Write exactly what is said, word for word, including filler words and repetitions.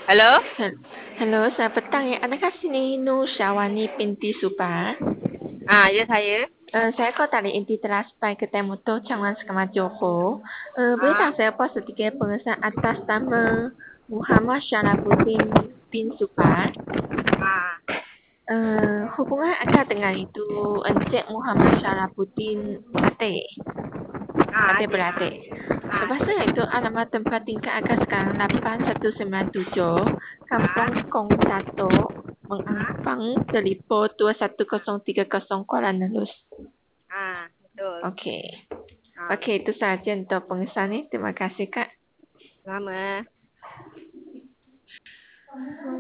Halo? Hel- Halo, selamat petang ya. Adakah sini Nur Syawani binti Supa? Ah, ya saya. Eh, saya kau dari Inti Teraspai Kedai Motor Changwan Sekama Johor. Eh, boleh Ah, tak saya post sedikit pengesahan atas nama Muhammad Syarafuddin bin Supa? ah, Eh, hubungan anda dengan itu Encik Muhammad Syarafuddin beradik? ah, Adik adik. beradik. Ah, Lepas tu adik. itu alamat tempat tingkat agak sekarang lapan satu sembilan tujuh Kampung Ah, Kong satu ah, Mengampang Telipor dua satu kosong tiga kosong Kuala Nelus. ah, betul. Okey. Ah, Okey, itu sahaja untuk pengesahan ini. Terima kasih, Kak. lama.